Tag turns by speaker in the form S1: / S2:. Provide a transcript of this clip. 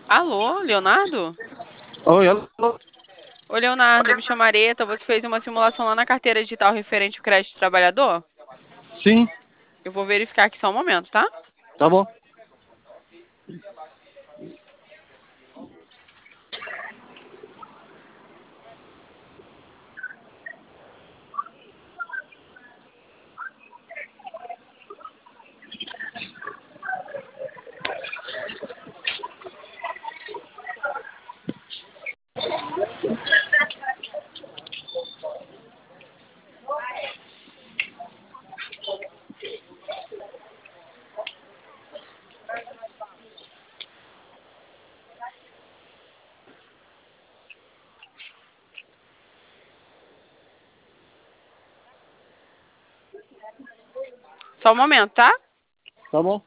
S1: Alô, Leonardo?
S2: Oi, alô?
S1: Oi, Leonardo, me chamo Areta. Você fez uma simulação lá na carteira digital referente ao crédito trabalhador?
S2: Sim,
S1: Eu vou verificar aqui só um momento, tá?
S2: tá bom.
S1: Só um momento, tá?
S2: Tá bom.